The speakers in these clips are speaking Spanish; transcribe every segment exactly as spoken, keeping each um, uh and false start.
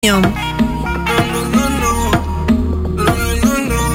No, no, no, no, no, no,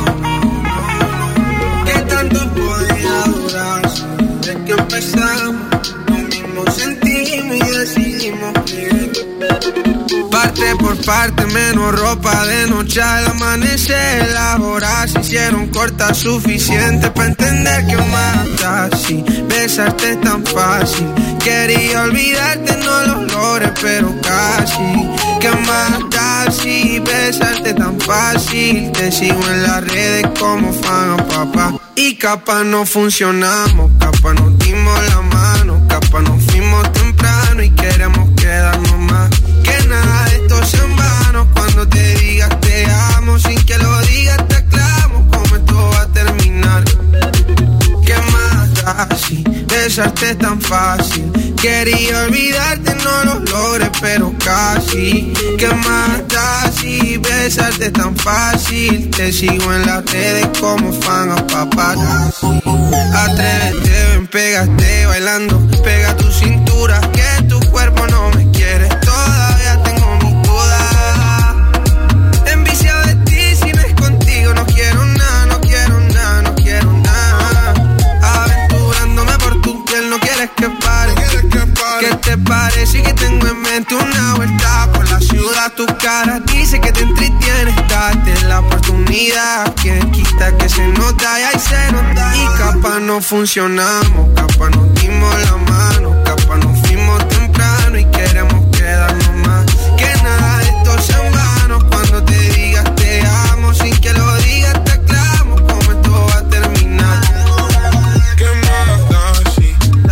no. ¿Qué tanto podía durar? Desde que empezamos, lo mismo sentimos y decidimos que parte por parte, menos ropa de noche al amanecer. Las horas se hicieron cortas, suficiente para entender que mata así. Besarte es tan fácil, quería olvidarte, no lo logré, pero casi. ¿Qué más da si besarte tan fácil? Te sigo en las redes como fan a papá. Y capaz no funcionamos, capaz nos dimos la mano, capaz nos fuimos temprano y queremos quedarnos más. Que nada de esto sea en vano, cuando te digas te amo, sin que lo digas te aclamo, cómo esto va a terminar. ¿Qué más da si besarte es tan fácil? Quería olvidarte, no lo logré, pero casi. ¿Qué más da si besarte es tan fácil? Te sigo en las redes como fan a paparazzi. Atrévete, ven, pégate bailando, pega tu cintura, que tu cuerpo no me quiere. Todavía tengo mis dudas. Enviciado de ti, si no es contigo, no quiero nada, no quiero nada, no quiero nada. Aventurándome por tu piel, no quieres que pare. ¿Qué te parece que tengo en mente una vuelta por la ciudad? Tu cara dice que te entretiene, date la oportunidad. Quien quita que se nota y ahí se nota. Y capaz no funcionamos, capaz nos dimos la mano, capaz nos fuimos temprano y queremos quedarnos más. Que nada de esto sea en vano, cuando te digas te amo, sin que lo digas te aclamo, cómo esto va a terminar. ¿Qué más da si?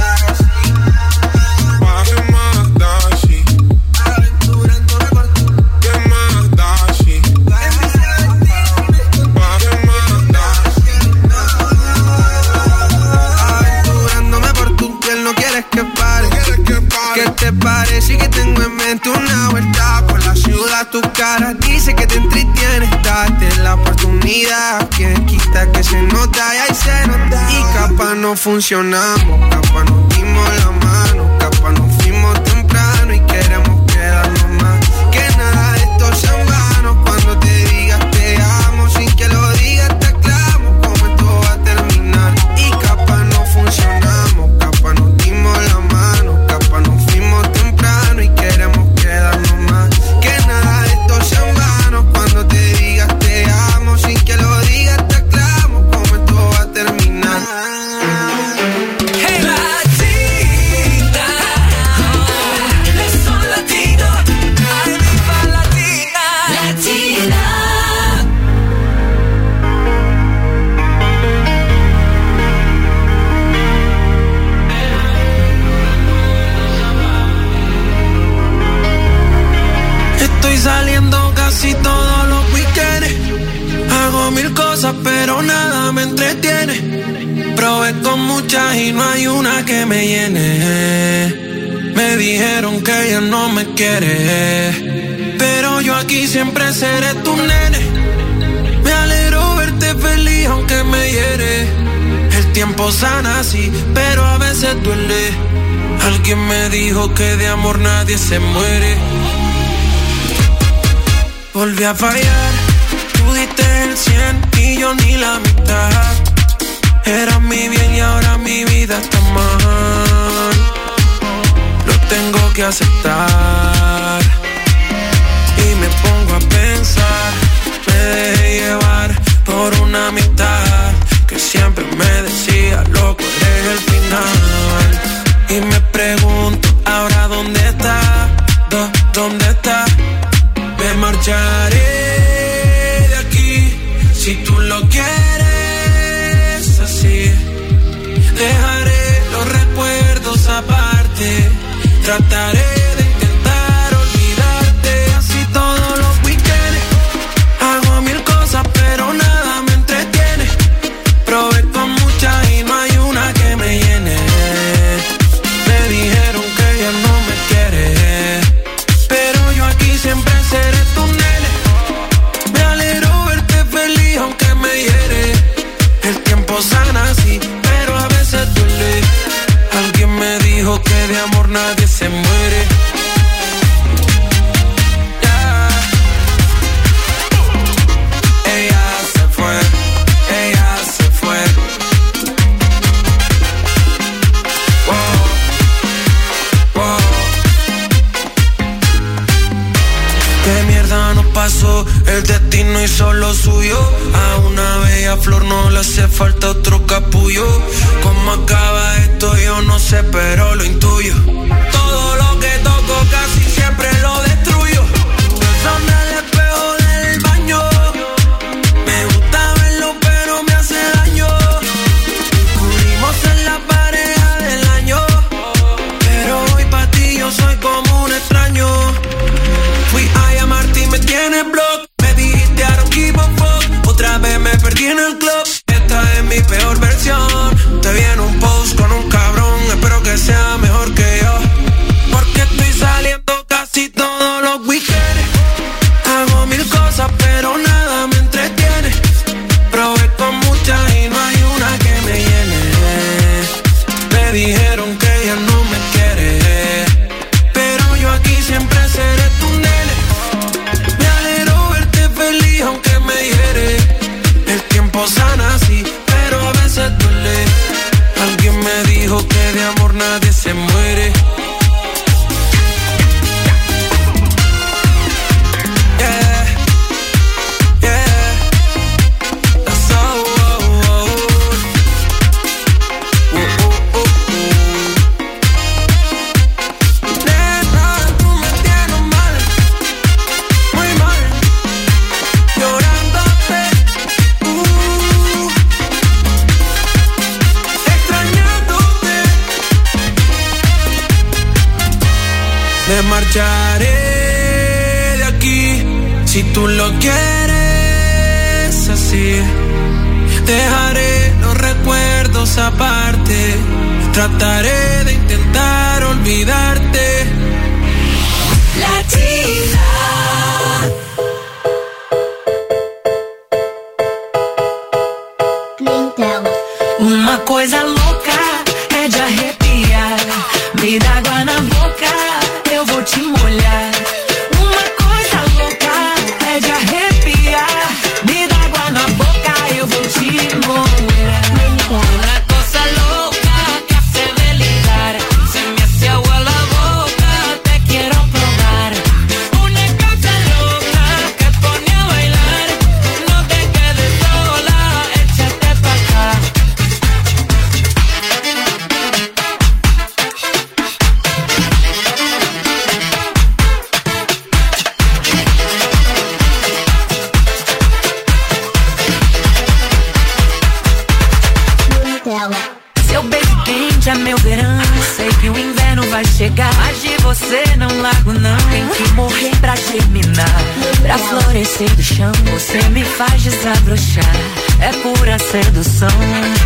¿Qué te parece que tengo en mente una vuelta por la ciudad? Tu cara dice que te entretiene, date la oportunidad. Quien quita que se nota y ahí se nota. Y capaz no funcionamos, capaz nos dimos la mano, capaz nos fuimos temprano y queremos quedarnos más. Que nada de esto sea en vano, cuando te digas te amo, sin que lo digas te aclamo, cómo esto va a terminar. Y capaz no funcionamos, capaz nos dimos la mano, capaz nos fuimos temprano y queremos quedarnos más. Que nada de esto sea en vano, cuando te digas te amo, sin que lo digas te aclamo, cómo esto va a terminar. Hey, Latina, son latino, ay, viva Latina, Latina. Estoy saliendo casi todos los weekends. Hago mil cosas pero nada me entretiene. Probé con muchas y no hay una que me llene. Me dijeron que ella no me quiere, pero yo aquí siempre seré tu nene. Me alegro verte feliz aunque me hiere. El tiempo sana sí, pero a veces duele. Alguien me dijo que de amor nadie se muere. Volví a fallar, tú diste el cien y yo ni la mitad. Eras mi bien y ahora mi vida está mal. Lo tengo que aceptar. Y me pongo a pensar, me dejé llevar por una amistad que siempre me decía, loco, eres el final. Y me pregunto, ahora dónde está, ¿Dó- dónde está? Me marcharé de aquí si tú lo quieres así. Dejaré los recuerdos aparte. Trataré de intentar olvidarte. Así todos los weekends. Hago mil cosas pero nada me entretiene. Probé con muchas y no hay una que me llene. Me dijeron que ella no me quiere, pero yo aquí siempre seré tu nene. Me alegro verte feliz aunque me hiere. El tiempo sana sí, pero a veces duele. Alguien me dijo que de amor nadie se muere. ¿Qué mierda nos pasó? El destino hizo lo suyo. A una bella flor no le hace falta otro capullo. ¿Cómo acaba esto? Yo no sé, pero lo intuyo. Todo lo que toco casi siempre lo destruyo. Son el espejo del baño. Me gusta verlo, pero me hace daño. Cubrimos en la pareja del año. Pero hoy pa' ti yo soy como un extraño. Fui a llamarte y me tienes block. Me dijiste I don't give a fuck. Otra vez me perdí en el club. Esta es mi peor versión. Te vi en un post con un cabrón. Espero que sea mejor que yo. Porque estoy saliendo casi todos los weekends. Hago mil cosas pero nada me entretiene. Probé con muchas y no hay una que me llene. Me dijeron que ella no me quiere, pero yo aquí siempre seré tu nene. Me alegro verte feliz aunque me hiere. El tiempo sana así, pero a veces duele. Alguien me dijo que de amor nadie se muere. Me marcharé de aquí si tú lo quieres así. Dejaré los recuerdos aparte. Trataré de intentar olvidarte. Latina. Uma coisa louca é de arrepiar. Me dá água na boca, eu vou te molhar. Uma coisa louca é de arrepiar. Me dá água na boca, eu vou te molhar. Uma coisa louca que hace delirar. Se me hace agua la boca, te quiero probar. Una cosa loca que pone a bailar. No te quedes sola, échate pa' acá. Seu beijo quente é meu verão. Sei que o inverno vai chegar, mas de você não largo não. Tem que morrer pra terminar, pra florescer do chão. Você me faz desabrochar, é pura sedução.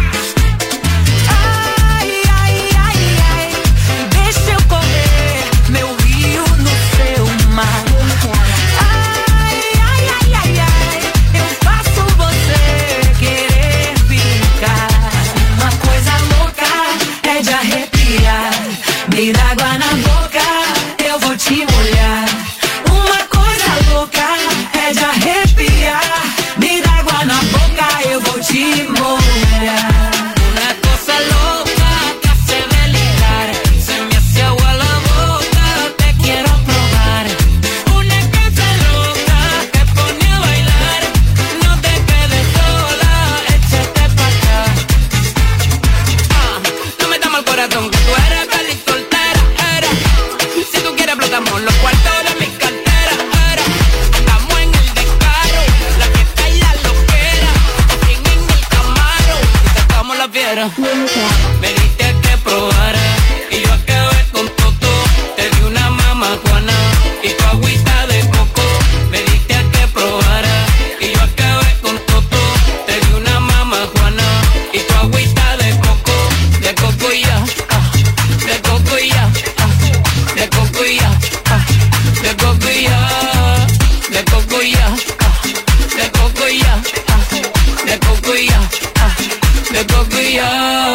Ai, ai, ai, ai, deixa eu correr, meu rio no seu mar. Ai, ai, ai, ai, ai, eu faço você querer ficar. Uma coisa louca é de arrepiar. Me dá água na boca, eu vou te molhar. Uma coisa louca é de arrepiar. Me dá água na boca, eu vou te molhar. Uma coisa louca que hace delirar. Se me hace agua la boca, te quiero probar. Una cosa loca que pone a bailar. No te quedes sola, échate pa' acá. Ah, no me da mal corazón que tú eres feliz soltera, eres. Si tú quieres explotamos los cuartos de mi cartera, eres. Estamos en el descaro, la fiesta y la loquera. Fin en el Camaro, y sacamos la fiera. Me diste que probara y yo acabé con todo. Te di una mamajuana y tu agüita de coco. Me diste que probara y yo acabé con todo. Te di una mamajuana y tu agüita de coco. De coco y ya, ah, de coco y ya, ah, de coco y ya, ah, de coco y ya, de coco y ya, ah, de coco y ya, ah, de coco y ya, ah, de coco y ya.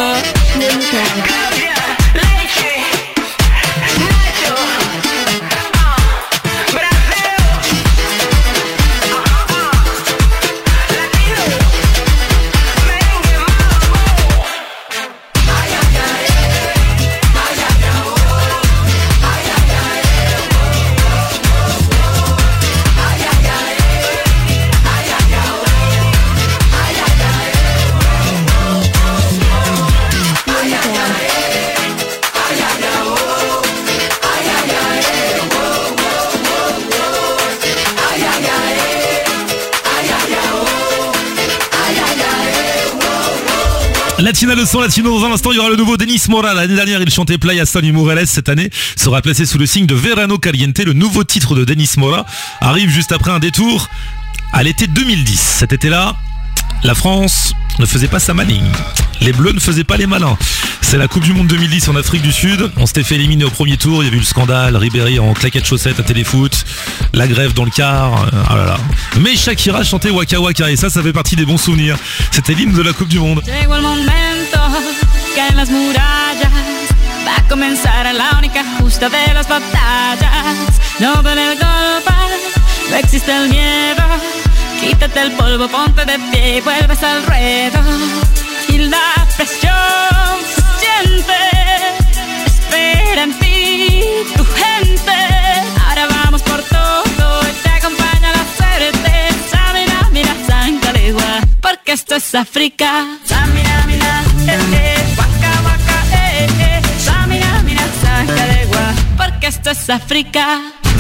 Latina, le son latino. Dans un instant, il y aura le nouveau Denis Mora. L'année dernière, il chantait Playa Son y Mujeres. Cette année, sera placé sous le signe de Verano Caliente. Le nouveau titre de Denis Mora arrive juste après un détour à l'été deux mille dix. Cet été-là, la France ne faisait pas sa maligne. Les Bleus ne faisaient pas les malins. C'est la Coupe du Monde deux mille dix en Afrique du Sud. On s'était fait éliminer au premier tour. Il y a eu le scandale. Ribéry en claquettes chaussettes à Téléfoot. La grève dans le car. Ah là là. Mais Shakira chantait Waka Waka. Et ça, ça fait partie des bons souvenirs. C'était l'hymne de la Coupe du Monde. Llegó el momento que en las murallas va a comenzar la única justa de las batallas. No duele el golpe, no existe el miedo. Quítate el polvo, ponte de pie y vuelves al ruedo. Y la presión se siente, espera en ti tu gente. Ahora vamos por todo y te acompaña la suerte. Samina, mira, Sancalegua, porque esto es África. Samina, mira, eh, eh, waka, waka, eh, eh. Samina, mira, Sancalegua, porque esto es África.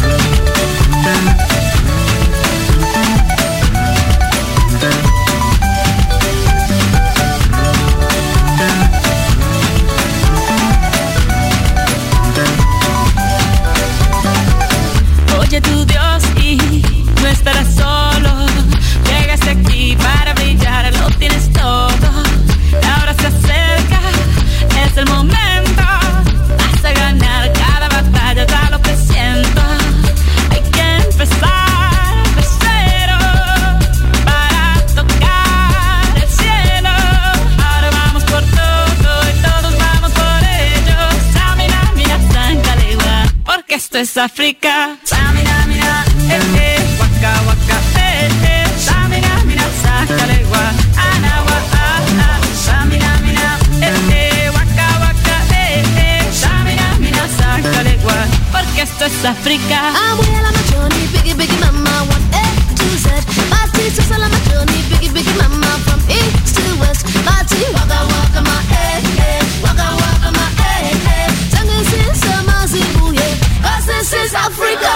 Oye tu Dios y no estarás solo. Llegaste aquí para brillar, lo tienes todo. Ahora se acerca, es el momento. Vas a ganar cada batalla, ya lo presiento. Hay que empezar de cero para tocar el cielo. Ahora vamos por todo y todos vamos por ello. Samina, mira, Sancalegua, porque esto es África. Samina, mira, eh, eh, waka, waka, eh, eh. Samina, mira, Sancalegua, anawa, ah, ah. Samina, mira, eh, eh, waka, waka, eh, eh. Samina, mira, Sancalegua, porque esto es África. I'm well on my journey, biggie, biggie, mama, one A to Z. My teacher's on my journey, biggie, biggie, mama, from east to west. My tea, waka, waka, my eh, eh, waka, waka, my eh, eh. Sangin' since I'm a zibuye, 'cause this is Africa.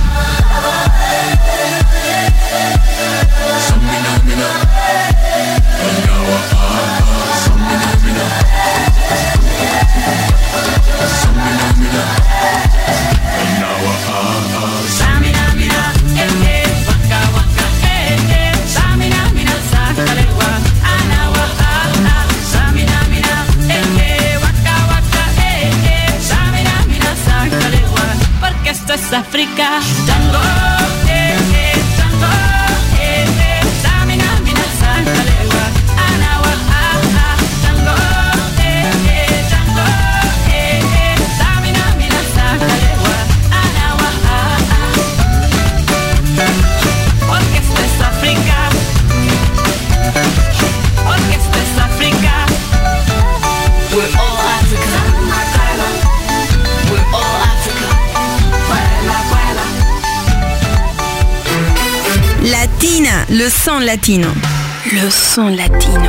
Samina, mira, eh, eh, waka, waka, eh, eh. Samina, mira, Sancalegua, anawa, ah, ah. Samina, mira, eh, eh, waka, waka, eh, eh. Samina, mira, Sancalegua, porque esto es África. Tango, eh, eh, tango, eh, eh. Samina, mira, Sancalegua, anawa, ah, ah. Tango, eh, eh, tango, eh, eh. Samina, mira, Sancalegua, anawa, ah, ah. Porque esto es África. Porque esto es África. We're all Africa. We're all Africa. Vuela, vuela. Latina, le son latino. Le son latino.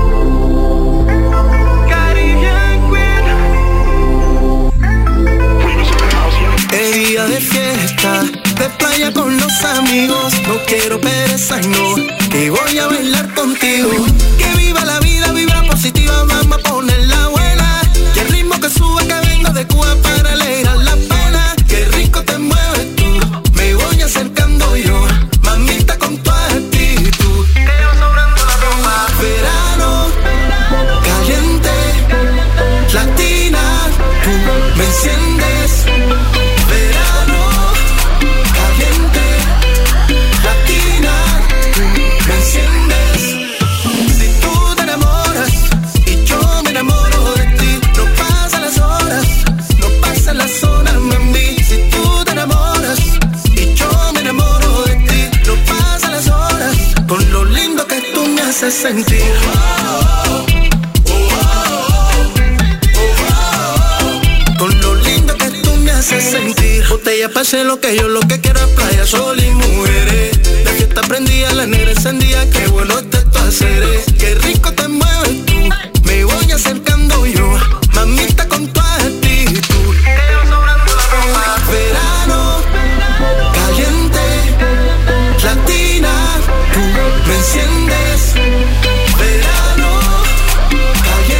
Es día de fiesta, de playa con los amigos. No quiero pereza, no, que voy a bailar contigo. Que viva la vida, vibra positiva, vamos a ponerla buena. Y el ritmo que sube, que vengo de Cuba para alegrar la pena. Qué rico te mueves tú, me voy acercando yo. Mamita con tu actitud, que va sobrando la ropa. Verano, caliente, latina, tú me enciendes. Verano, caliente, latina, tú me enciendes. Si tú te enamoras y yo me enamoro de ti, no pasan las horas, no pasan las horas, mami. Si tú te enamoras y yo me enamoro de ti, no pasan las horas, con lo lindo que tú me haces sentir. Con lo lindo que tú me haces sentir. Botella, pase lo que yo lo que quiero es playa, sol y mujeres. La fiesta prendía, la negra encendía, qué bueno está tu hacer. Qué rico te mueves tú, me voy acercando yo. Mamita con tu actitud, que va sobrando la ropa. Verano, caliente, latina, tú me enciendes. Verano, caliente.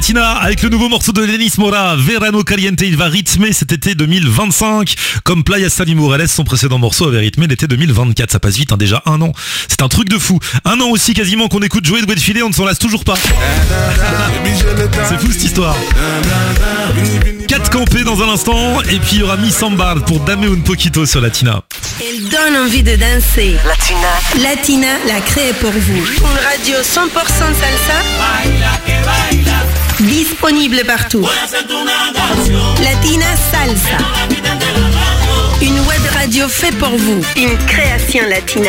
Latina avec le nouveau morceau de Denis Mora, Verano Caliente. Il va rythmer cet été deux mille vingt-cinq comme Playa San y Morales. Son précédent morceau avait rythmé l'été deux mille vingt-quatre. Ça passe vite, hein, déjà un an. C'est un truc de fou. Un an aussi quasiment qu'on écoute Joey de Filet, on ne s'en lasse toujours pas. C'est fou cette histoire. quatre campés dans un instant et puis il y aura Miss Sambar pour Dame un Poquito sur Latina. Elle donne envie de danser. Latina. Latina l'a créée pour vous. Une radio cent pour cent salsa. Disponible partout. Latina Salsa. Une web radio faite pour vous. Une création latina.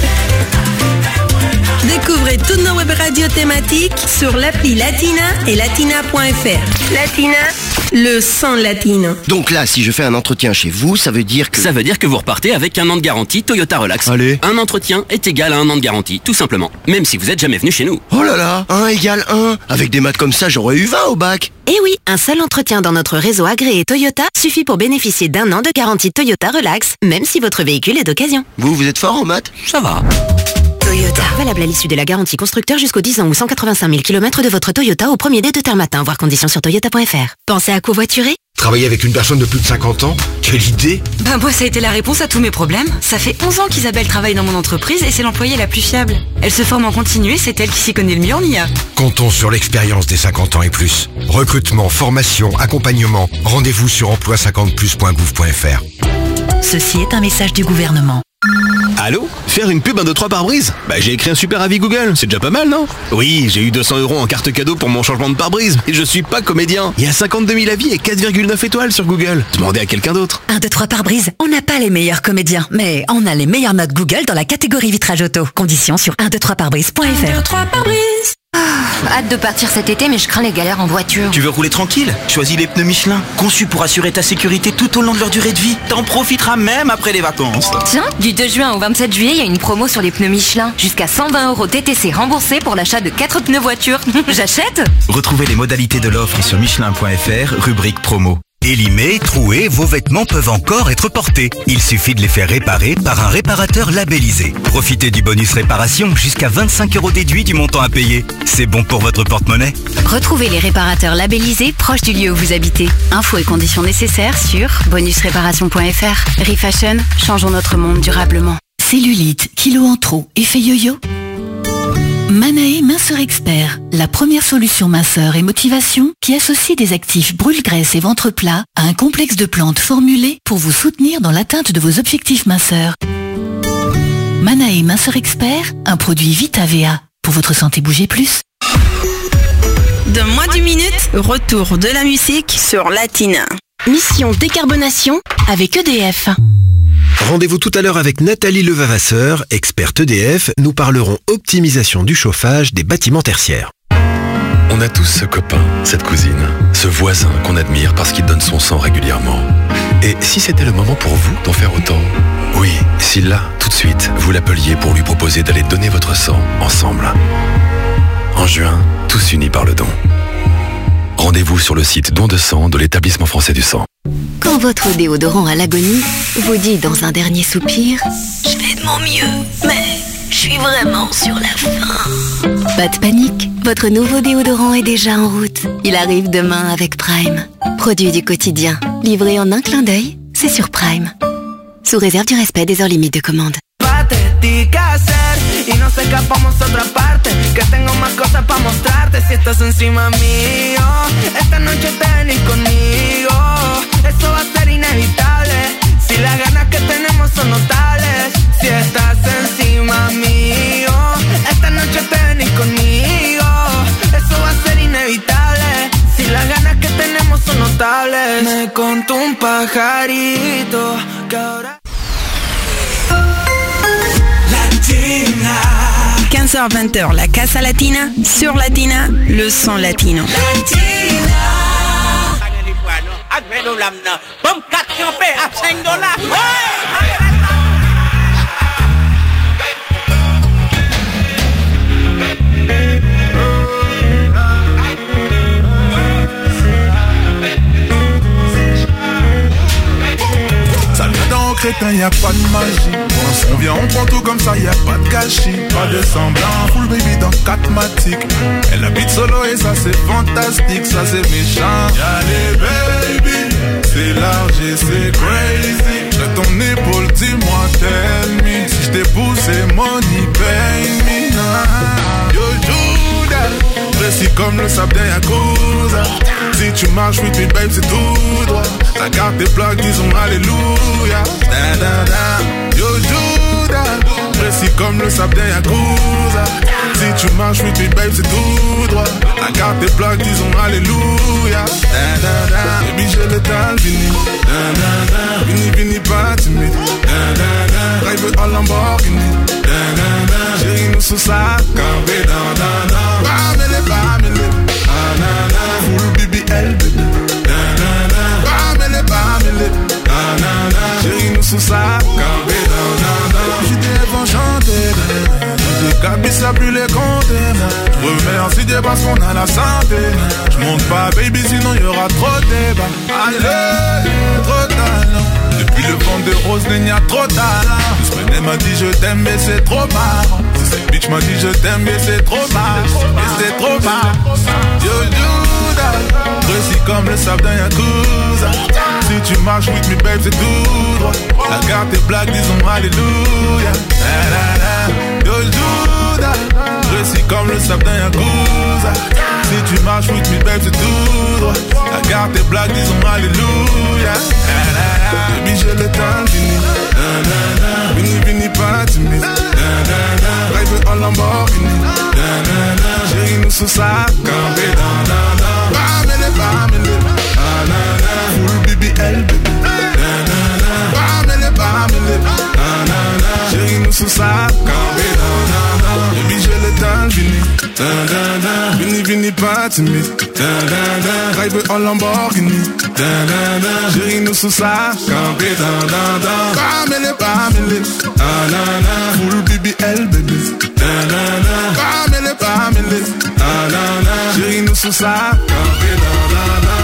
Découvrez toutes nos web radios thématiques sur l'appli Latina et latina point f r. Latina, le son latino. Donc là, si je fais un entretien chez vous, ça veut dire que... Ça veut dire que vous repartez avec un an de garantie Toyota Relax. Allez. Un entretien est égal à un an de garantie, tout simplement. Même si vous êtes jamais venu chez nous. Oh là là, un égale un. Avec des maths comme ça, j'aurais eu vingt au bac. Eh oui, un seul entretien dans notre réseau agréé Toyota suffit pour bénéficier d'un an de garantie Toyota Relax, même si votre véhicule est d'occasion. Vous, vous êtes fort en maths? Ça va. Toyota. Valable à l'issue de la garantie constructeur jusqu'aux dix ans ou cent quatre-vingt-cinq mille kilomètres de votre Toyota au premier dé de terme matin. Voir conditions sur toyota point f r. Pensez à covoiturer? Travailler avec une personne de plus de cinquante ans? Quelle idée! Ben moi ça a été la réponse à tous mes problèmes. Ça fait onze ans qu'Isabelle travaille dans mon entreprise et c'est l'employée la plus fiable. Elle se forme en continu et c'est elle qui s'y connaît le mieux en I A. Comptons sur l'expérience des cinquante ans et plus. Recrutement, formation, accompagnement. Rendez-vous sur emploi cinquante plus point gouv point f r. Ceci est un message du gouvernement. Allô? Faire une pub un deux trois pare-brise? Bah j'ai écrit un super avis Google, c'est déjà pas mal, non? Oui, j'ai eu deux cents euros en carte cadeau pour mon changement de pare-brise, et je suis pas comédien. Il y a cinquante-deux mille avis et quatre virgule neuf étoiles sur Google. Demandez à quelqu'un d'autre. un, deux, trois pare-brise, on n'a pas les meilleurs comédiens, mais on a les meilleures notes Google dans la catégorie vitrage auto. Conditions sur un, deux, trois pare-brise point f r. un, deux, trois pare-brise. Ah, hâte de partir cet été, mais je crains les galères en voiture. Tu veux rouler tranquille? Choisis les pneus Michelin, conçus pour assurer ta sécurité tout au long de leur durée de vie. T'en profiteras même après les vacances. Tiens, du deux juin au vingt-sept juillet, il y a une promo sur les pneus Michelin. Jusqu'à cent vingt euros T T C remboursés pour l'achat de quatre pneus voiture. J'achète? Retrouvez les modalités de l'offre sur michelin point f r, rubrique promo. Élimés, troués, vos vêtements peuvent encore être portés. Il suffit de les faire réparer par un réparateur labellisé. Profitez du bonus réparation, jusqu'à vingt-cinq euros déduits du montant à payer. C'est bon pour votre porte-monnaie. Retrouvez les réparateurs labellisés proches du lieu où vous habitez. Infos et conditions nécessaires sur bonus réparation point f r. Refashion, changeons notre monde durablement. Cellulite, kilos en trop, effet yo-yo? Manae Minceur Expert, la première solution minceur et motivation qui associe des actifs brûle-graisse et ventre plat à un complexe de plantes formulées pour vous soutenir dans l'atteinte de vos objectifs minceurs. Manae Minceur Expert, un produit Vita V A. Pour votre santé, bougez plus. Dans moins d'une minute, retour de la musique sur Latina. Mission décarbonation avec E D F. Rendez-vous tout à l'heure avec Nathalie Levavasseur, experte E D F. Nous parlerons optimisation du chauffage des bâtiments tertiaires. On a tous ce copain, cette cousine, ce voisin qu'on admire parce qu'il donne son sang régulièrement. Et si c'était le moment pour vous d'en faire autant? Oui, si là, tout de suite, vous l'appeliez pour lui proposer d'aller donner votre sang ensemble. En juin, tous unis par le don. Rendez-vous sur le site don de sang de l'établissement français du sang. Quand votre déodorant à l'agonie vous dit dans un dernier soupir « Je fais de mon mieux, mais je suis vraiment sur la fin ». Pas de panique, votre nouveau déodorant est déjà en route. Il arrive demain avec Prime. Produit du quotidien, livré en un clin d'œil, c'est sur Prime. Sous réserve du respect des heures limites de commande. Y nos escapamos a otra parte, que tengo más cosas pa' mostrarte. Si estás encima mío, esta noche te venís conmigo. Eso va a ser inevitable, si las ganas que tenemos son notables. Si estás encima mío, esta noche te venís conmigo. Eso va a ser inevitable, si las ganas que tenemos son notables. Me contó un pajarito que ahora... quinze heures vingt heures, la Casa Latina, sur Latina, le son latino. Ça vient dans crétin, y'a pas de magie. On On vient, on prend tout comme ça, y a pas de gâchis, pas de semblant. Full baby dans quatre matiques. Elle habite solo et ça c'est fantastique, ça c'est méchant. Y'a les baby, c'est large et c'est crazy. De ton épaule, dis-moi, tell me. Si je t'ai poussé, money, pay me. Yo, Judas, précis comme le sable d'un Yakuza. Si tu marches, oui, puis babe, c'est tout droit. Ta carte est plaque, disons alléluia. Da, da, da. Yo, Judas, précis comme le sable d'un Yakuza. Si tu marches, oui, puis babe, c'est tout droit. La carte est plaque, disons alléluia. Da, da, da. Baby, j'ai le temps, vini. Da, da, da. Vini, vini, pas timide. Da, da, da. Drive en Lamborghini. Da, da, da. Chérie, nous sous sa campé. Da, da, da. Bamele, bamele. Ah, na, na. Full B B L, baby. Da, da, da. Bamele, bamele. Ah, na, na. Chérie, nous sous sa campé. Da, da, da. J'étais enchanté. J'ai cabis à plus les compter. Je remercie Dieu parce qu'on a la santé. Je monte pas, baby, sinon y'aura trop de débat. Allez, trop de talent. Depuis le vent de rose, il n'y a trop de talent. L'Espagnol m'a dit je t'aime, mais c'est trop marrant. Si cette bitch m'a dit je t'aime, mais c'est trop marrant. Mais c'est trop marrant. Yo, Judas, précis comme le sable d'un Yakuza. Si tu marches with me, babe, c'est tout droit. La carte est black, disons alléluia. La, la, la. Yo, Judas, précis comme le sable d'un Yakuza. Si tu marches with me, babe, c'est tout droit. La carte est black, disons alléluia. La, la, la. Baby, j'ai le temps fini. Da, da, da. Vini, vini, pas timide. Da, da, da. Drive en Lamborghini. Da, da, da. Chérie, nous sous sa campé. Da, da, da. Bamele, bamele. Ah, na, na. Full B B L, baby. Da, da, da. Bamele, bamele. Ah, na, na. Chérie, nous sous sa campé. Da, da, da. Baby, j'ai le temps fini. Da, da, da. Vini, vini, pas timide. Da, da, da. Drive en Lamborghini. Da, da, da. Chérie, nous sous sa campé. Da, da, da. Bamele, bamele. Ah, na, na. Full B B L, baby. Da, da, da. Bamele, bamele. Ah, na, na. Chérie, nous sous sa campé. Da, da, da.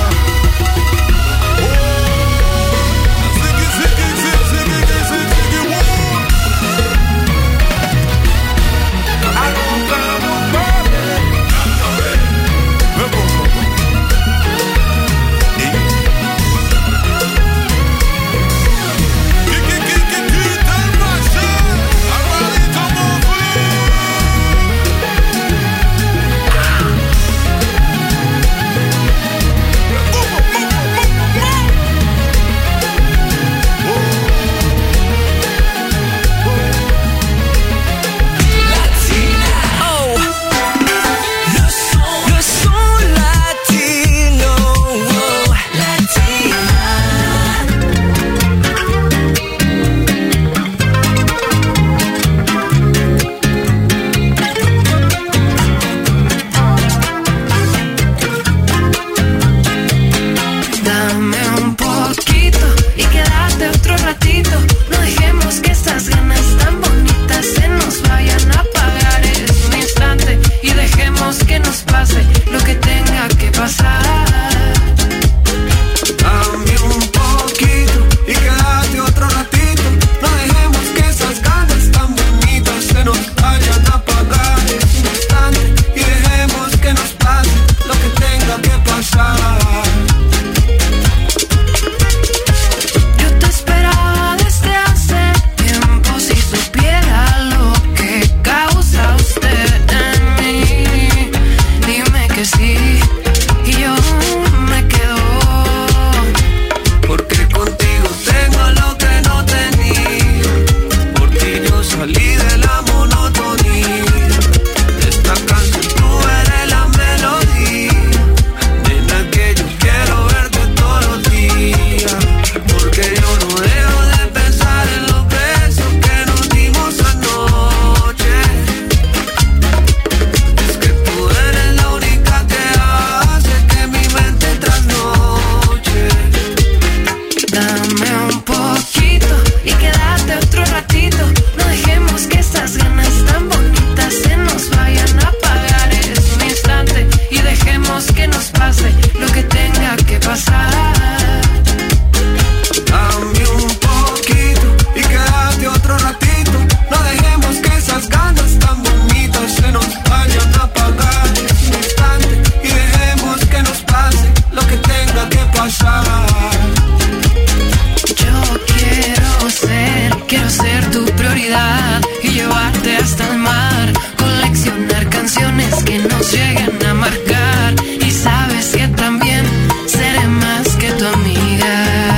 lleguen a marcar. Y sabes que también seré más que tu amiga.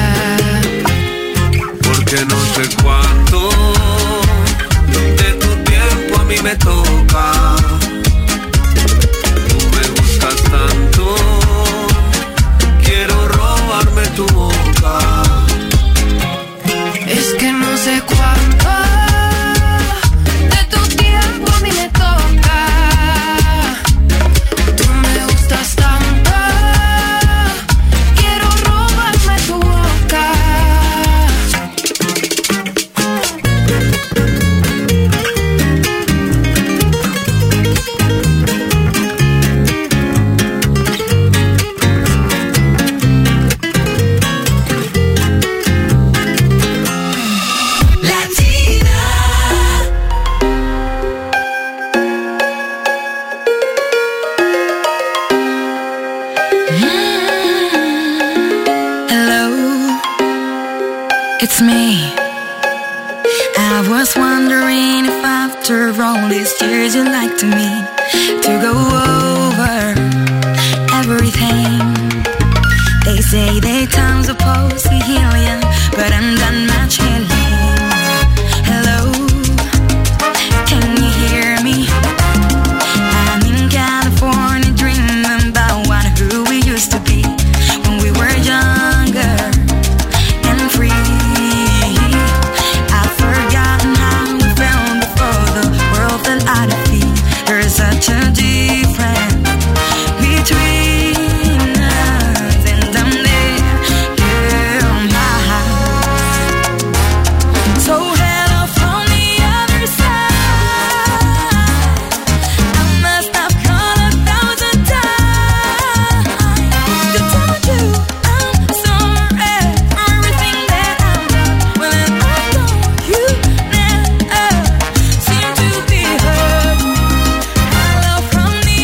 Porque no sé cuánto de tu tiempo a mí me toca. Tú me gustas tanto, quiero robarme tu boca. Es que no sé cuánto de tu tiempo a mí me toca. Tú me gustas tanto, quiero robarme tu boca. It's me. I was wondering if after all these years you'd like to meet to go over everything. They say that time's supposed to heal you, but I'm done much healing. Hello, can you hear me? I'm in California dreaming about what who we used to be when we were younger and free. I've forgotten how we felt before the world fell out of feet. There's such a difference between us, and I'm there, girl, my heart. So hello from the other side. I must have called a thousand times to tell you I'm sorry for everything that I've done. Well, and I know you never seem to be hurt. Hello from the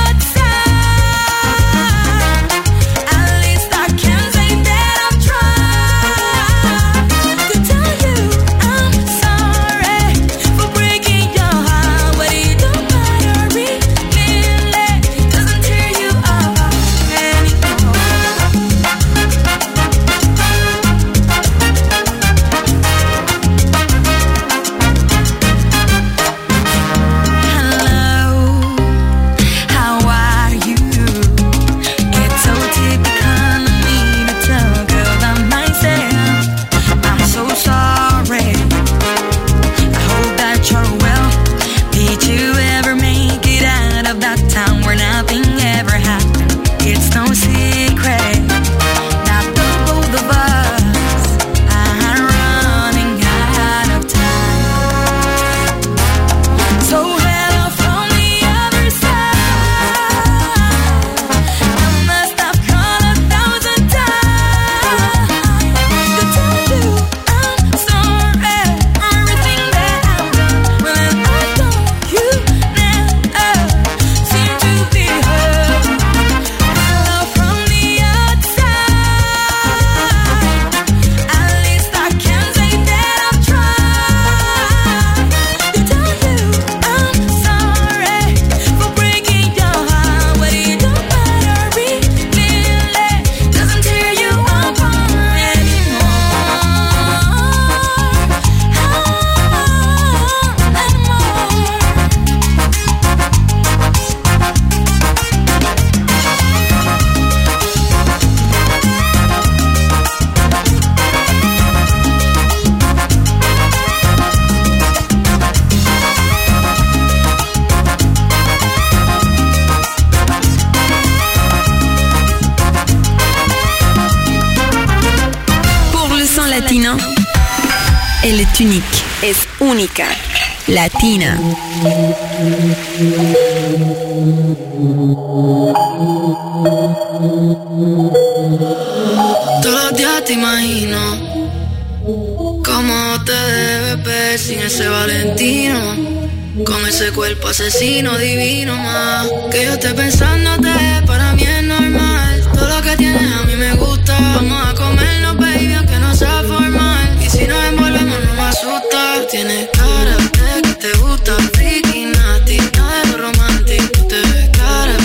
outside. At least I can say that I've tried to tell you I'm sorry for breaking your heart. But it don't matter, really, doesn't tear you apart anymore. Hello, how are you? It's so typical of me to tell a girl that myself I'm so sorry. I hope that you're well. Did you ever make it out of that town where nothing ever happened? It's no secret that the both of us are running out of time. So hello from the other side. I must have called a thousand times to tell you I'm sorry for everything that I've done. Well, and I know you never seem to be hurt. Hello from the outside. At least I can say that I've tried to tell you I'm sorry for breaking your heart. But it don't matter, really, doesn't tear you apart anymore. Pour le sang latino, elle est unique. Es única. Latina. Todos los días te imagino cómo te debes ver sin ese Valentino, con ese cuerpo asesino divino más. Que yo esté pensándote, para mí es normal. Todo lo que tienes a mí me gusta. Vamos a comernos, baby, aunque no sea formal. Y si nos envolvemos no me asusta. Tienes cara de que te gusta freaky, nasty, nada de lo romántico. Te ves cara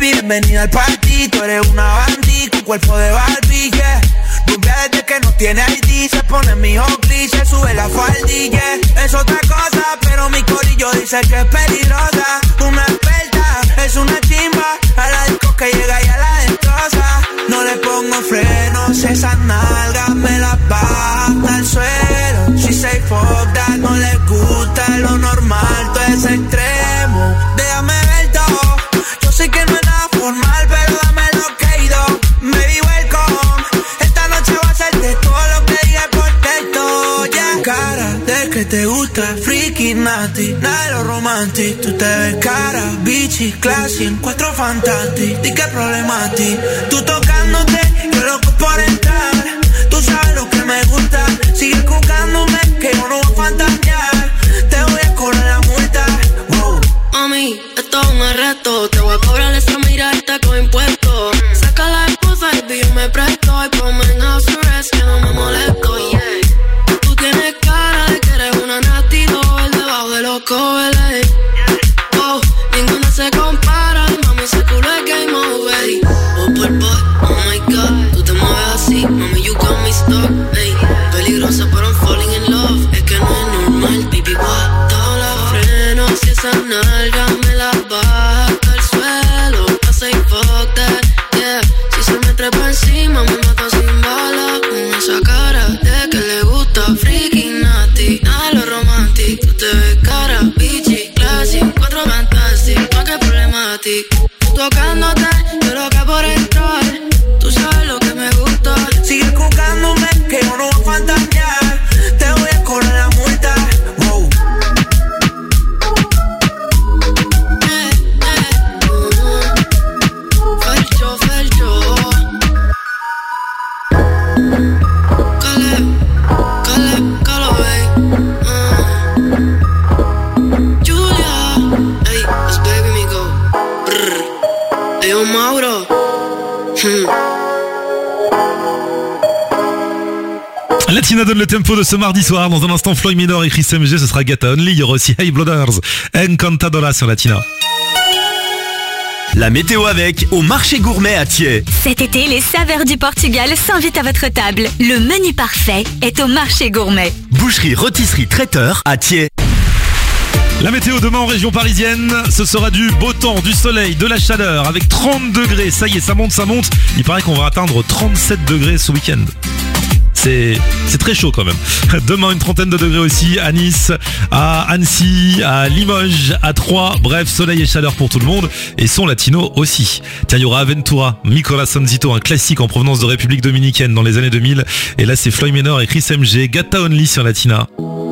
baby, bienvenida al party. Tú eres una bandita con cuerpo de Barbie, yeah. Rubia desde que no tiene I D. Se pone en mi hockey, se sube la faldilla, yeah. Es otra cosa, pero mi corillo dice que es peligrosa. Una experta, es una chimba. A la disco que llega y a la destroza. No le pongo frenos, esas nalgas me las baja hasta el suelo. She say fuck that, no le gusta lo normal, todo es extremo. Déjame ver todo, yo sé que no es nada formal, pero dame lo que he ido. Baby, welcome, esta noche va a ser de todo lo que dije por texto, yeah. Cara de que te gusta, freaky, nasty, nada de lo romantic. Tú te ves cara, bitchy, classy, en cuatro fantastic. Di que problema a ti, tú tocándote, yo loco por entrar. Tú sabes lo que me gusta, sigue jugándome, que yo no voy a fantasear. Te voy a cobrar la multa, wow. Mami, esto es un arresto, te voy a cobrar esa mirada con impuestos. Saca la esposa y yo me presto. Y ponme en house arrest que no me molesto, yeah. Tú tienes cara de que eres una nasty doll debajo de los covers, oh, ninguna se compara. Y mami, ese culo es game over. Oh, por boy, oh my god, tú te mueves así, mami, you got me stuck, ey. Peligrosa pero I'm falling in love. Es que no es normal, baby, what? Todos los frenos y esa nalga me la baja al suelo. I say fuck that, yeah. Si se me trepa encima me mata sin bala. Con esa cara de que le gusta, freaky, nasty, nada de lo romantic. Tú te ves cara, bitchy, classy, cuatro fantastic, no que problema a ti. Tocándote, yo lo que por entrar. Tú sabes lo que me gusta, sigue jugándome, que yo no voy a fantasear. Te voy a cobrar la multa, wow. Eh, eh, uh-huh. Felcho, Felcho. Cale, cale, cale, uh. Julia, ey, it's baby me go. Brr. Ey, oh, Mauro. Hmm. Latina donne le tempo de ce mardi soir. Dans un instant, Floyd Minor et Chris M G, ce sera Gata Only. Il y aura aussi Hey Blooders, Encantadora sur Latina. La météo avec au marché gourmet à Thiers. Cet été, les saveurs du Portugal s'invitent à votre table. Le menu parfait est au marché gourmet. Boucherie, rôtisserie, traiteur à Thiers. La météo demain en région parisienne, ce sera du beau temps, du soleil, de la chaleur avec trente degrés. Ça y est, ça monte, ça monte. Il paraît qu'on va atteindre trente-sept degrés ce week-end. C'est, c'est très chaud quand même. Demain, une trentaine de degrés aussi à Nice, à Annecy, à Limoges, à Troyes. Bref, soleil et chaleur pour tout le monde. Et son latino aussi. Tiens, il y aura Aventura, Nicolas Sanzito, un classique en provenance de République Dominicaine dans les années deux mille. Et là, c'est Floyd Minor et Chris M G, Gata Only sur Latina.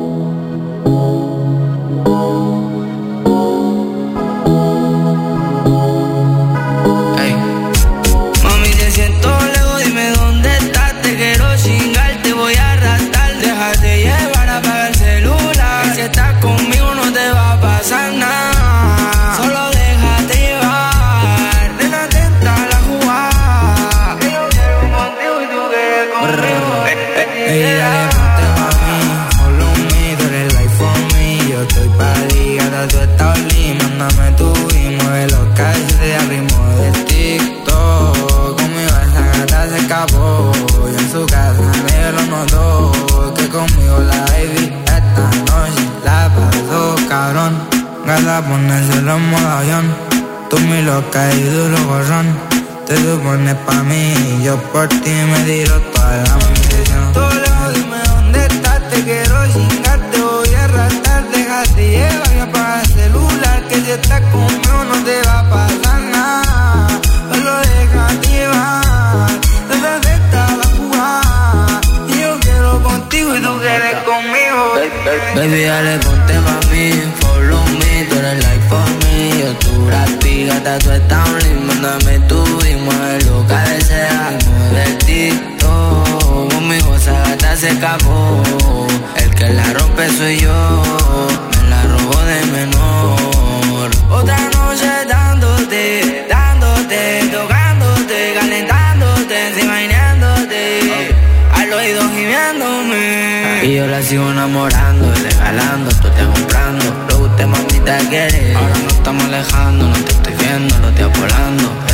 Ponérselo en modo avión. Tú mi loca y duro gorrón. Te supones pa' mí y yo por ti me tiro toda la munición. Todo lejos, dime dónde estás. Te quiero chingar, te voy a arrastrar. Déjate llevar y apaga el celular. Que si estás conmigo no te va a pasar nada. Solo déjate llevar. Desde esta la jugada. Y yo quiero contigo y tú quieres conmigo. Baby, dale, ponte pa' mí. Follow me, tú eres like for me. Yo tu rapi, gata, tú estás un link. Mándame tú y mueve lo que deseas. Mueve el TikTok. Conmigo esa gata se escapó. El que la rompe soy yo. Me la robo de menor. Otra noche dándote, dándote, tocándote, calentándote, encima imaginándote. Al oído gimiéndome. Y yo la sigo enamorando y regalando. Tú te comprando. Lo que usted mamita quiere. Ahora nos estamos alejando. No te estoy viendo, lo estoy apolando.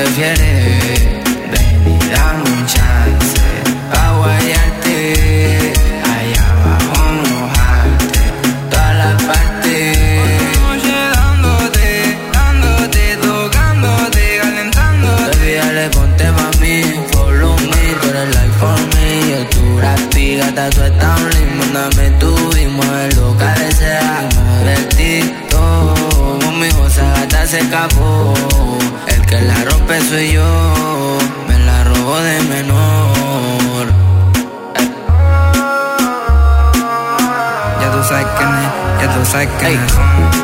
prefieres. Ven y dame un chance pa' guayarte, allá abajo mojarte, toda la parte. Noche dándote, dándote, tocándote, calentándote. Baby, dale, ponte pa' mí, follow me, tú eres like for me. Yo tu gratis, gata, tú estás un limón, dame tú y mueve lo que deseas. Divertido, conmigo esa gata se escapó. El que la rompe soy yo, me la robo de menor. Eh. Ya tú sabes quién es, ya tú sabes quién es.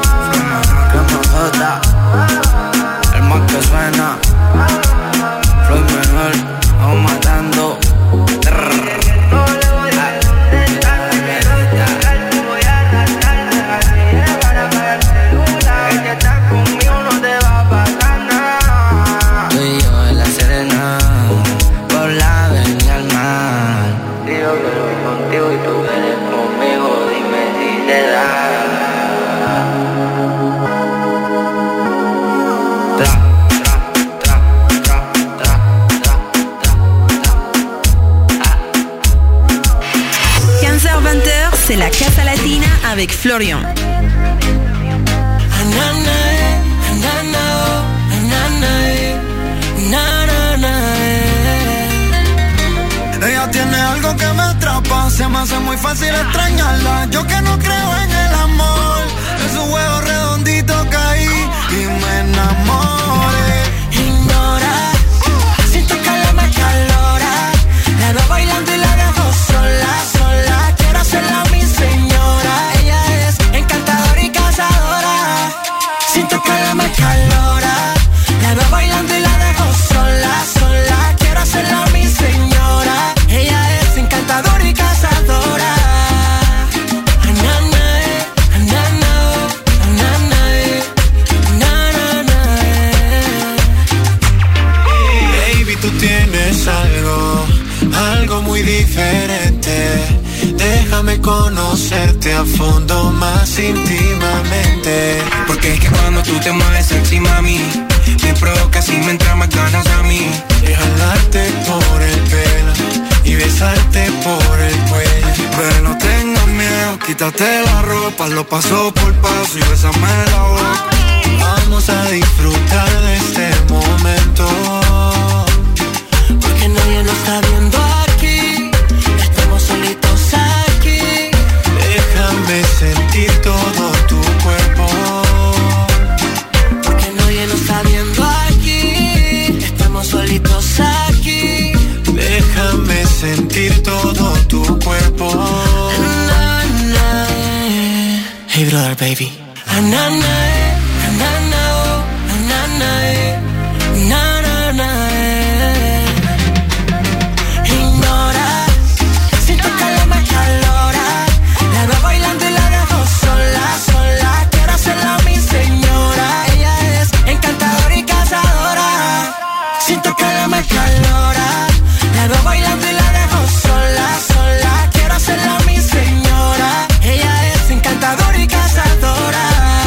El más que suena, Floyd menor, vamos matando. C'est la Casa Latina avec Florian. Ella tiene algo que me atrapa, se me hace muy fácil extrañarla. Yo que no creo en el amor, en su juego redondito caí y me enamoré. Ignora, siento que la me calora, la veo bailando y la dejo sola, sola. Quiero hacerla mi señora, ella es encantadora y cazadora. Siento que la me calora, la veo bailando y la dejo sola, sola. Quiero hacerla mi señora, ella es encantadora y cazadora. Baby, tú tienes algo, algo muy diferente. Déjame conocerte a fondo, más íntimamente. Porque es que cuando tú te mueves sexy, mami, me provocas y me entran más ganas a mí. De jalarte por el pelo y besarte por el cuello. Pero no tengas miedo, quítate la ropa, lo paso por paso y bésame la boca. Vamos a disfrutar de este momento, porque nadie nos está viendo aquí, estamos solitos aquí. Déjame sentir todo tu cuerpo, porque nadie nos está viendo aquí, estamos solitos aquí. Déjame sentir todo tu cuerpo. Na, na, hey brother, baby. Na, na, na, na, na, na, na, na. Ignora, siento que la me calora, la veo bailando y la dejo sola, sola. Quiero hacerla mi señora, ella es encantadora y cazadora. Siento que la me calora, la veo bailando y la dejo sola, sola. Quiero hacerla mi señora, ella es encantadora y cazadora.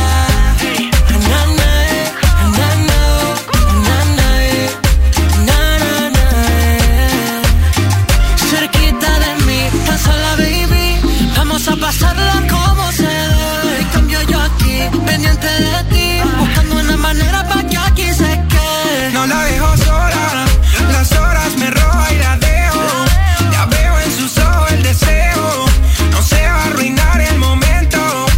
Cerquita de mí, tan sola baby, vamos a pasarla como se debe. Y cambio yo aquí, pendiente de ti, buscando una manera pa' que aquí se quede. No la dejo sola, las horas me roba y la dejo. Ya veo en sus ojos el deseo, no se va a arruinar el momento.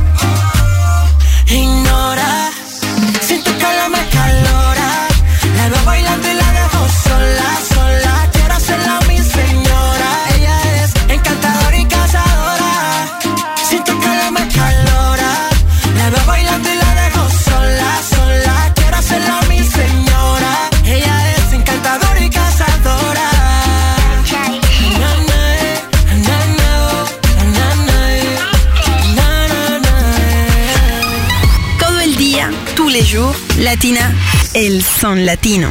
Ignora, siento que la me calora, la veo bailando y la dejo sola, sola. Quiero hacerla mi señora, ella es encantadora y cazadora. Siento que la me calora, la veo bailando y la dejo sola, sola. Quiero hacerla mi señora, ella es encantadora y cazadora. Na, na, na, na, na, na, na. Todo el día, tous les jours, Latina, el son latino.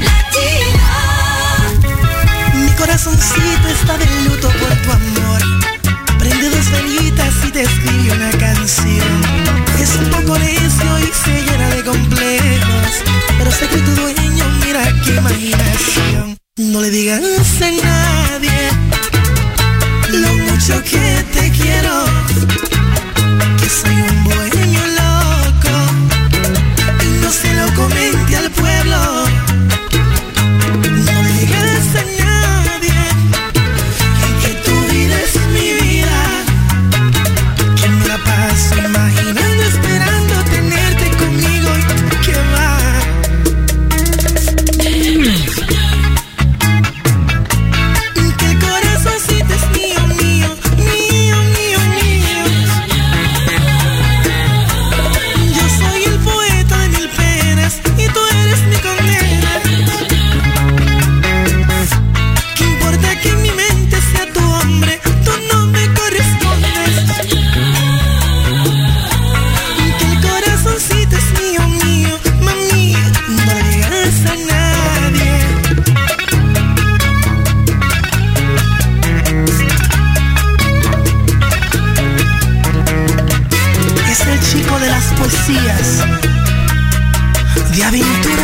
Mi corazoncito está de luto por tu amor. Prende dos velitas y te escribe una canción. Es un poco necio y se llena de complejos, pero sé que tu dueño mira qué imaginación. No le digas a nadie lo mucho que te quiero, que soy un bohemio loco, y no se lo comente al pueblo. No le digas a nadie que tu vida es mi vida, que me la paso imaginando, esperando tenerte conmigo y que va. Que el corazoncito es mío, mío, mío, mío, mío. Yo soy el poeta de mil penas y tú eres mi condena. ¿Qué importa que en mi mente sea tu hombre? Tú no me correspondes. Que el corazoncito es mío, mío, mami. No le digas a nadie. Es el chico de las poesías de aventura.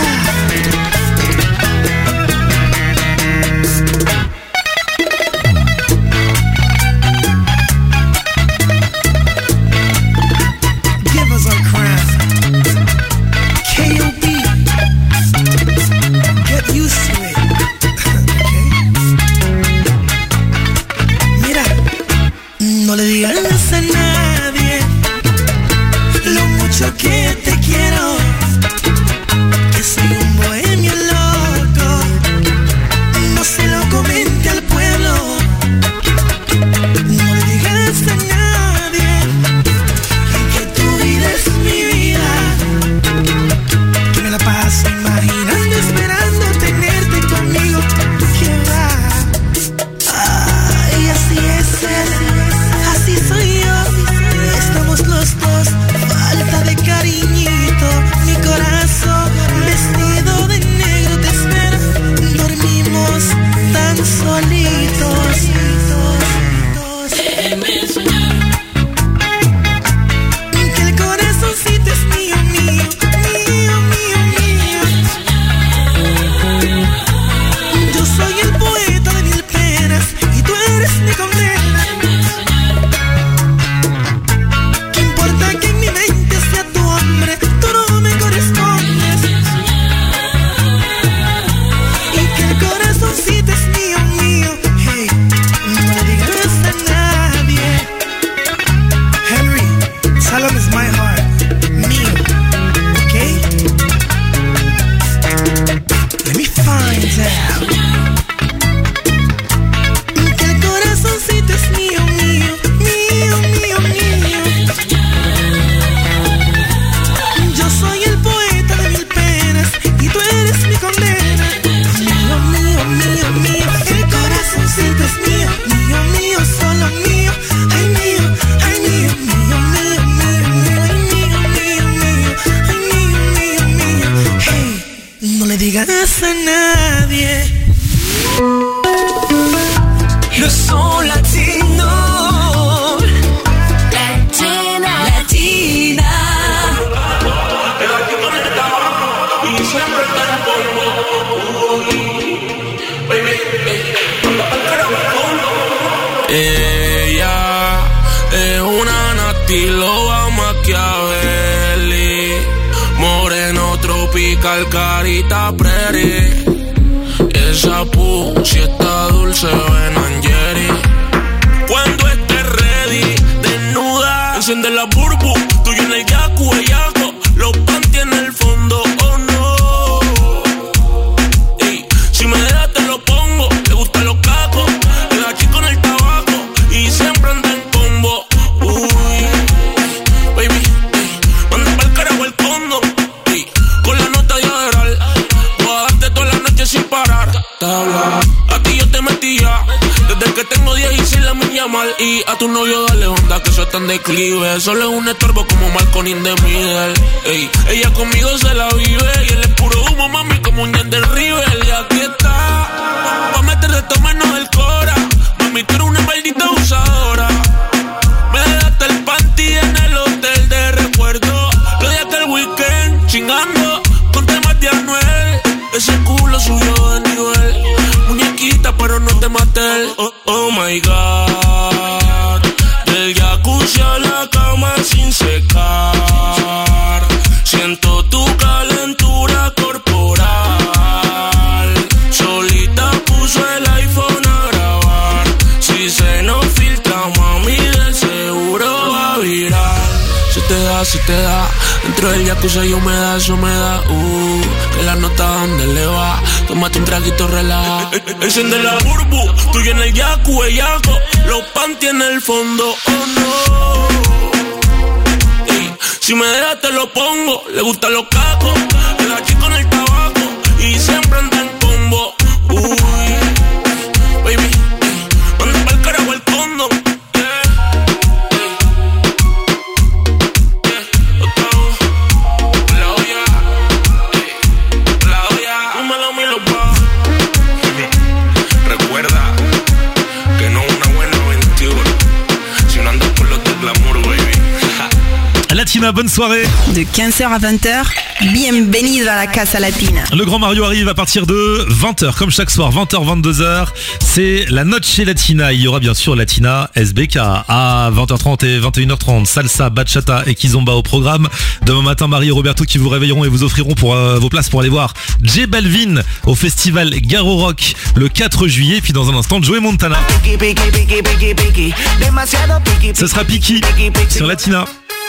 Give us a crown. K O B. Get used to it. Okay. Mira, no le digas a nadie lo mucho que te quiero, que soy un bohemio loco, no se lo comente al pueblo. No le digas a nadie que tu vida es mi vida, que me la paso imaginando, esperando tenerte conmigo, que va. Ay, así es él, así soy yo, estamos los dos, falta de cariñito, mi corazón vestido de negro te espera, dormimos tan solitos. Que el corazoncito es mío, mío, mío, mío, mío. Yo soy el poeta de mil penas y tú eres mi condena. ¿Qué importa que en mi mente sea tu hombre? Tú no me correspondes. Y que el corazoncito es mío, mío. Hey, no le digas a nadie. Henry, tell him it's my heart, mío, okay? Let me find out. Que el corazoncito es mío, mío, mío, mío, mío. Yo soy el poeta de mil penas y tú eres mi condena. Mío, mío, mío, mío. El corazoncito es mío, mío, mío, solo mío. Ay, mío, ay, mío, mío, mío, mío, mío, ay, mío, mío, mío, ay, mío, mío, mío. Hey, no le digas a nadie. Le son latino. Latina. Latina. Ella es una natiloba Machiavelli, moreno tropical, carita prairie. Esa pussy está dulce, Ben and Jerry. Cuando estés ready, desnuda, enciende la burbu, tuyo en el yaku, bellaco, los panties en el fondo, oh no. Ey, si me dejas te lo pongo, le gustan los cacos, el aquí con el tabaco, y siempre anda en combo. Uy, baby, ey, manda pa'l carajo el condo, ey, con la nota de adorar, voy a darte toda la noche sin parar. Tabla, a ti yo te metía, desde que tengo dieciséis la me llaman. Y a tu novio dale onda que eso está en declive. Solo es un estorbo como Malcolm de Middle. Ey, ella conmigo se la vive y él es puro humo, mami, como un Yandel River. Y aquí está, pa' meterte todo menos el cora. Mami, tú eres una maldita abusadora. Me dejaste el panty en el hotel de recuerdo. Lo dejaste el weekend chingando con temas de Anuel. Ese culo lo suyo de nivel. Muñequita, pero no te maté. Oh, oh my God. Del jacuzzi a la cama sin secar. Siento tu calentura corporal. Solita puso el iPhone a grabar. Si se nos filtra, mami, de seguro va a virar. Si te da, si te da. Dentro del jacuzzi hay humedad, eso me da. Uh, que la nota donde le va. Tómate un traguito, relaja. Eh, eh, enciende la burbu. Tú y en el yacu, bellaco. Los panty en el fondo, oh no. Ey, si me dejas te lo pongo. Le gustan los cacos. El hachi con el tabaco. Y siempre anda en combo. Uy, baby. Manda pa'l carajo el condom. Latina, bonne soirée. De quinze heures à vingt heures, bienvenido a la Casa Latina. Le Grand Mario arrive à partir de vingt heures, comme chaque soir, vingt heures, vingt-deux heures. C'est la Noche Latina. Il y aura bien sûr Latina S B K à vingt heures trente et vingt et une heures trente. Salsa, bachata et kizomba au programme. Demain matin, Marie et Roberto qui vous réveilleront et vous offriront pour euh, vos places pour aller voir J Balvin au festival Garo Rock le quatre juillet. Puis dans un instant, Joey Montana. Ce sera Piki sur Latina.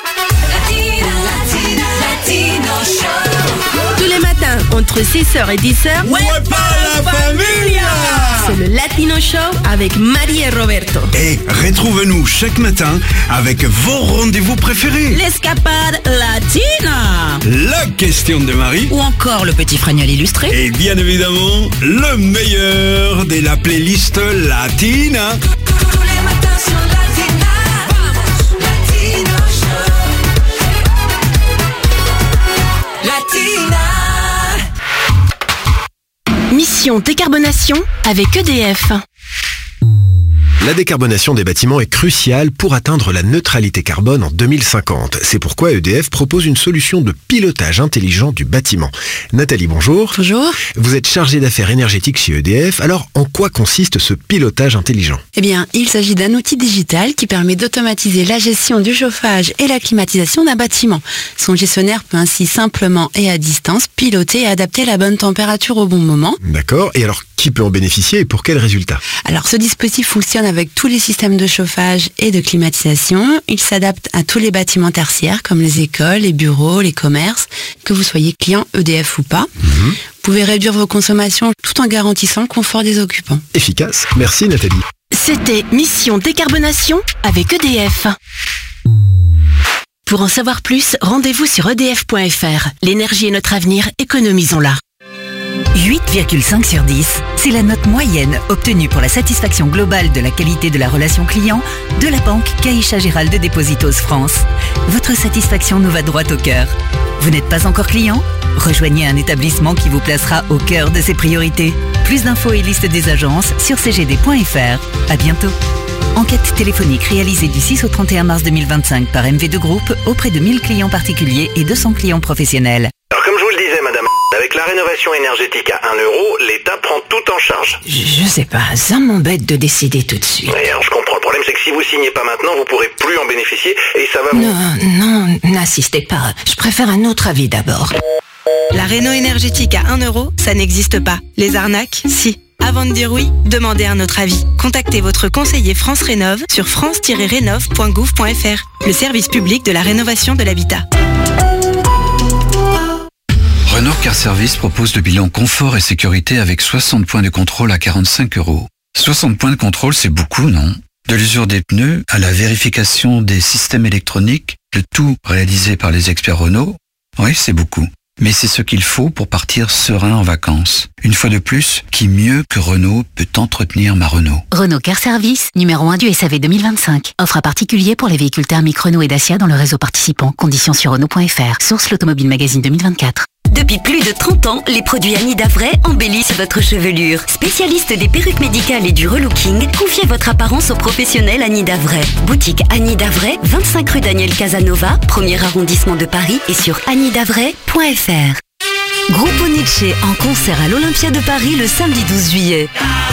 Tous les matins, entre six heures et dix heures, Ouais, pas la familia. c'est le Latino Show avec Marie et Roberto. Et retrouvez-nous chaque matin avec vos rendez-vous préférés. L'escapade latina. La question de Marie. Ou encore le petit fregnoll illustré. Et bien évidemment, le meilleur de la playlist latina. Tous les matins sur Latina. Vamos, Latino Show. Latina. Mission décarbonation avec E D F. La décarbonation des bâtiments est cruciale pour atteindre la neutralité carbone en deux mille cinquante. C'est pourquoi E D F propose une solution de pilotage intelligent du bâtiment. Nathalie, bonjour. Bonjour. Vous êtes chargée d'affaires énergétiques chez E D F. Alors, en quoi consiste ce pilotage intelligent ? Eh bien, il s'agit d'un outil digital qui permet d'automatiser la gestion du chauffage et la climatisation d'un bâtiment. Son gestionnaire peut ainsi simplement et à distance piloter et adapter la bonne température au bon moment. D'accord. Et alors, qui peut en bénéficier et pour quels résultats ? Alors, ce dispositif fonctionne avec tous les systèmes de chauffage et de climatisation. Il s'adapte à tous les bâtiments tertiaires comme les écoles, les bureaux, les commerces, que vous soyez client E D F ou pas. Mmh. Vous pouvez réduire vos consommations tout en garantissant le confort des occupants. Efficace. Merci Nathalie. C'était Mission décarbonation avec E D F. Pour en savoir plus, rendez-vous sur E D F point F R. L'énergie est notre avenir, économisons-la. huit virgule cinq sur dix, c'est la note moyenne obtenue pour la satisfaction globale de la qualité de la relation client de la banque Caixa Geral de Depósitos France. Votre satisfaction nous va droit au cœur. Vous n'êtes pas encore client ? Rejoignez un établissement qui vous placera au cœur de ses priorités. Plus d'infos et liste des agences sur c g d point f r. À bientôt. Enquête téléphonique réalisée du six au trente et un mars deux mille vingt-cinq par M V deux Group auprès de mille clients particuliers et deux cents clients professionnels. Alors comme je vous le disais, madame, avec la rénovation énergétique à un euro, l'État prend tout en charge. Je, je sais pas, ça m'embête de décider tout de suite. Oui, alors je comprends. Le problème, c'est que si vous signez pas maintenant, vous pourrez plus en bénéficier et ça va vous... Non, non, n'insistez pas. Je préfère un autre avis d'abord. La réno énergétique à un euro, ça n'existe pas. Les arnaques, si. Avant de dire oui, demandez un autre avis. Contactez votre conseiller France Rénov sur france tiret rénov point gouv point f r, le service public de la rénovation de l'habitat. Renault Car Service propose le bilan confort et sécurité avec soixante points de contrôle à quarante-cinq euros. soixante points de contrôle, c'est beaucoup, non ? De l'usure des pneus à la vérification des systèmes électroniques, le tout réalisé par les experts Renault. Oui, c'est beaucoup. Mais c'est ce qu'il faut pour partir serein en vacances. Une fois de plus, qui mieux que Renault peut entretenir ma Renault ? Renault Car Service, numéro un du S A V deux mille vingt-cinq. Offre à particulier pour les véhicules thermiques Renault et Dacia dans le réseau participant. Conditions sur Renault point F R. Source l'Automobile Magazine deux mille vingt-quatre. Depuis plus de trente ans, les produits Annie Davray embellissent votre chevelure. Spécialiste des perruques médicales et du relooking, confiez votre apparence aux professionnels Annie Davray. Boutique Annie Davray, vingt-cinq rue Daniel Casanova, premier arrondissement de Paris et sur annie davray point f r. Gruppo Nietzsche en concert à l'Olympia de Paris le samedi douze juillet.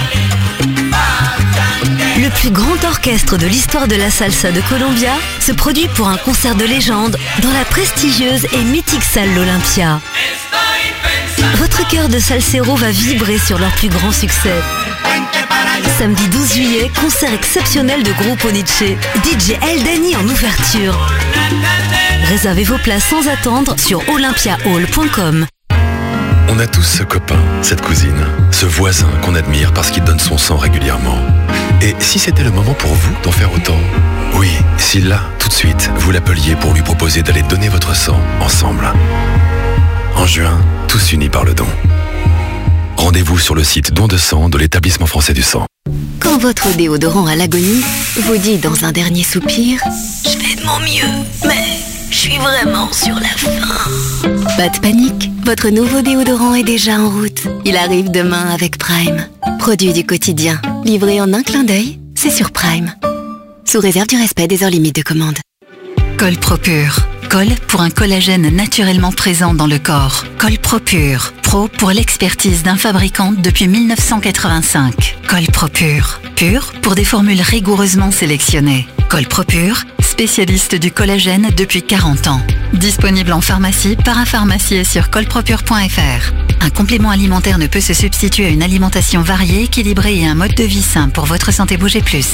Le plus grand orchestre de l'histoire de la salsa de Colombia se produit pour un concert de légende dans la prestigieuse et mythique salle l'Olympia. Votre cœur de salsero va vibrer sur leur plus grand succès. Samedi douze juillet, concert exceptionnel de Gruppo Nietzsche. D J El Dani en ouverture. Réservez vos places sans attendre sur olympia hall point com. On a tous ce copain, cette cousine, ce voisin qu'on admire parce qu'il donne son sang régulièrement. Et si c'était le moment pour vous d'en faire autant? Oui, si là, tout de suite, vous l'appeliez pour lui proposer d'aller donner votre sang ensemble. En juin, tous unis par le don. Rendez-vous sur le site don de sang de l'établissement français du sang. Quand votre déodorant à l'agonie vous dit dans un dernier soupir « Je fais de mon mieux, mais je suis vraiment sur la fin ». Pas de panique, votre nouveau déodorant est déjà en route. Il arrive demain avec Prime. Produit du quotidien, livré en un clin d'œil, c'est sur Prime. Sous réserve du respect des heures limites de commande. Col Propure. Col pour un collagène naturellement présent dans le corps. Col Propure. Pro pour l'expertise d'un fabricant depuis mille neuf cent quatre-vingt-cinq. Col Propure. Pur pour des formules rigoureusement sélectionnées. Col Propure, spécialiste du collagène depuis quarante ans. Disponible en pharmacie, parapharmacie et sur colpropure point f r. Un complément alimentaire ne peut se substituer à une alimentation variée, équilibrée et un mode de vie sain pour votre santé. Bougez plus.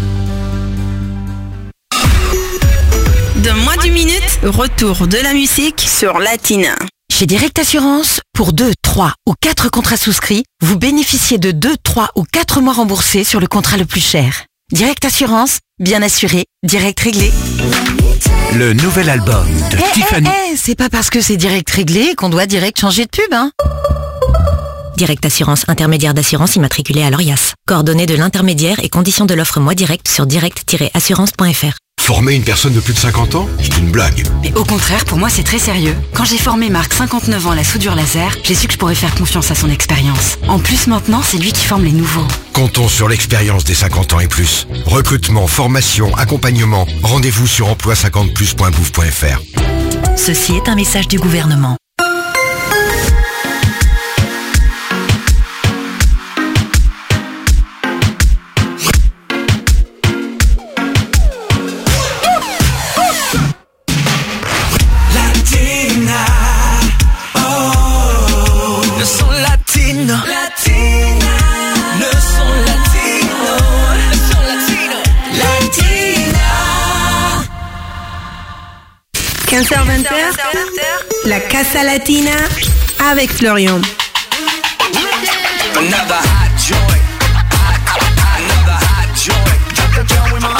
Dans moins d'une minute, retour de la musique sur Latina. Chez Direct Assurance, pour deux, trois ou quatre contrats souscrits, vous bénéficiez de deux, trois ou quatre mois remboursés sur le contrat le plus cher. Direct Assurance, bien assuré, direct réglé. Le nouvel album de Eh, Tiffany. eh, eh, c'est pas parce que c'est direct réglé qu'on doit direct changer de pub, hein. Direct Assurance, intermédiaire d'assurance immatriculé à l'Orias. Coordonnées de l'intermédiaire et conditions de l'offre Moi Direct sur direct tiret assurance point f r. Former une personne de plus de cinquante ans, c'est une blague. Mais au contraire, pour moi, c'est très sérieux. Quand j'ai formé Marc, cinquante-neuf ans, à la soudure laser, j'ai su que je pourrais faire confiance à son expérience. En plus, maintenant, c'est lui qui forme les nouveaux. Comptons sur l'expérience des cinquante ans et plus. Recrutement, formation, accompagnement. Rendez-vous sur emploi cinquante plus point gouv point f r. Ceci est un message du gouvernement. quinze heures vingt, la Casa Latina avec Florian. Another hot joint. Another hot joint. Drop the joint with my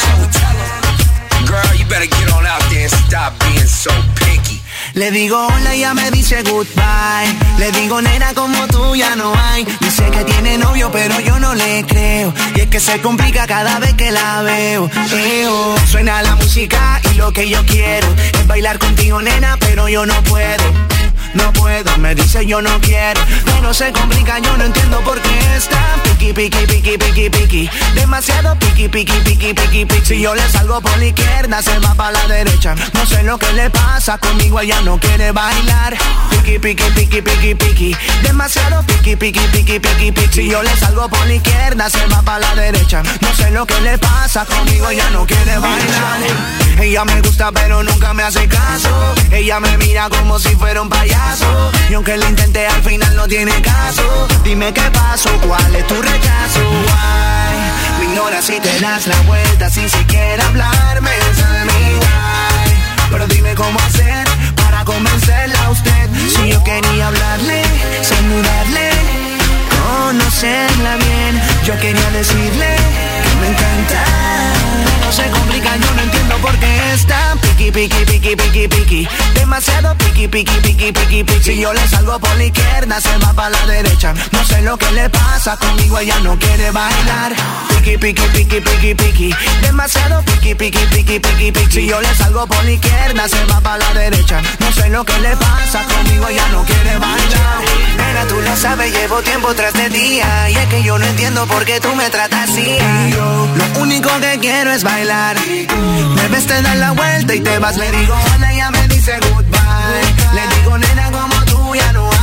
time. Girl, you better get on out there and stop being so picky. Le digo hola y ella me dice goodbye. Le digo nena como tú ya no hay. Dice que tiene novio pero yo no le creo. Y es que se complica cada vez que la veo. Eo. Suena la música y lo que yo quiero es bailar contigo nena pero yo no puedo. No puedo, me dice yo no quiero. Pero se complica, yo no entiendo por qué está piqui, piqui, piqui, piqui, piqui. Demasiado piqui, piqui, piqui, piqui, piqui. Si yo le salgo por la izquierda, se va para la derecha. No sé lo que le pasa, conmigo ella no quiere bailar. Piqui, piqui, piqui, piqui, piqui. Demasiado piqui, piqui, piqui, piqui, piqui. Si yo le salgo por la izquierda, se va para la derecha. No sé lo que le pasa, conmigo ella no quiere bailar. Ella me gusta pero nunca me hace caso. Ella me mira como si fuera un payaso. Y aunque lo intenté al final no tiene caso. Dime qué pasó, cuál es tu rechazo. Why? Me ignoras si te das la vuelta sin siquiera hablarme. Tell me why. Pero dime cómo hacer para convencerla a usted. Si yo quería hablarle, saludarle, conocerla bien. Yo quería decirle que me encanta. No se complica, yo no entiendo por qué está piqui, piqui, piqui, piqui, piqui. Demasiado piqui, piqui, piqui, piqui, piqui. Si yo le salgo por la izquierda, se va para la derecha. No sé lo que le pasa, conmigo ella no quiere bailar. Piqui, piqui, piqui, piqui, piqui. Demasiado piqui, piqui, piqui, piqui, piqui. Si yo le salgo por la izquierda, se va para la derecha. No sé lo que le pasa, conmigo ella no quiere bailar. Nena, tú lo sabes, llevo tiempo tras de día. Y es que yo no entiendo por qué tú me tratas así. Yo lo único que quiero es bailar. Me ves, te das la vuelta y te vas. Le digo hola, ella me dice goodbye. Le digo nena como tú ya no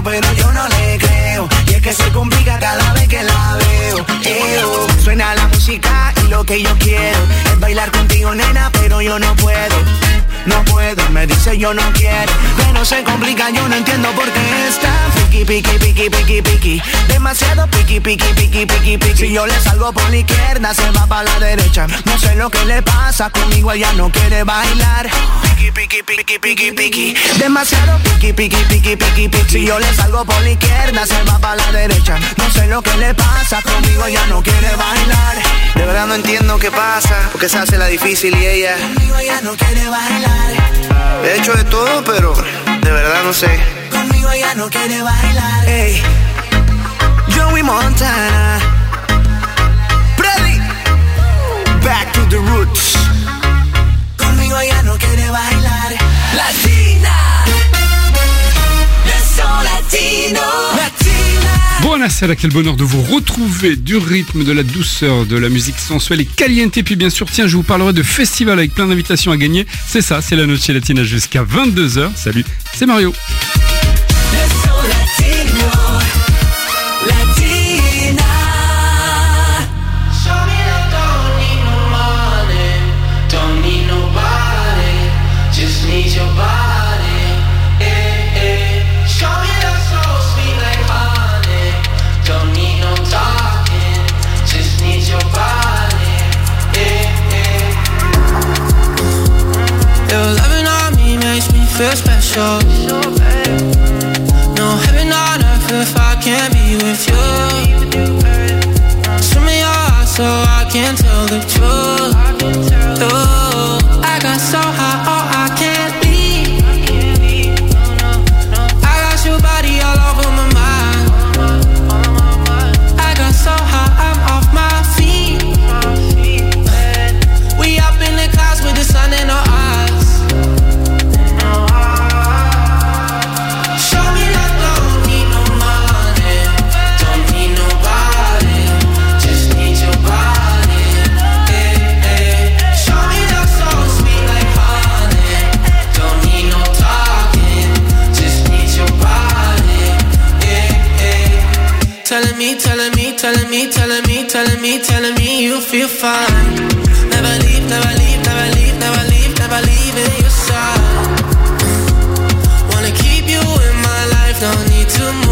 pero yo no le creo. Y es que se complica cada vez que la veo. Eo. Suena la música y lo que yo quiero es bailar contigo, nena, pero yo no puedo. No puedo, me dice yo no quiero, pero se complica, yo no entiendo por qué está piqui, piqui, piqui, piqui, piqui. Demasiado piqui, piqui, piqui, piqui, piqui. Si yo le salgo por la izquierda, se va para la derecha. No sé lo que le pasa, conmigo ella no quiere bailar. Piqui, piqui, piqui, piqui, piqui. Demasiado piqui, piqui, piqui, piqui, piqui. Si yo le salgo por la izquierda, se va para la derecha. No sé lo que le pasa, conmigo ella no quiere bailar. De verdad no entiendo qué pasa, porque se hace la difícil y ella conmigo ella no quiere bailar. He hecho de todo, pero de verdad no sé. Conmigo ella no quiere bailar. Ey, Joey Montana, Freddy, back to the roots. Conmigo ella no quiere bailar. Latina, le son latino. Buonasera, quel bonheur de vous retrouver, du rythme, de la douceur, de la musique sensuelle et caliente. Et puis bien sûr, tiens, je vous parlerai de festival avec plein d'invitations à gagner. C'est ça, c'est la Noche Latina jusqu'à vingt-deux heures. Salut, c'est Mario. Feel special. No heaven on earth if I can't be with you. Swim in your eyes so I can tell the truth. Ooh, I got so high, oh I can't leave. I got your body all over my mind. I got so high, I'm off my feet. We up in the clouds with the sun in our eyes. Telling me, telling me, telling me, telling me, telling me, telling me you feel fine. Never leave, never leave, never leave, never leave, never leave in your side. Wanna keep you in my life, don't need to move.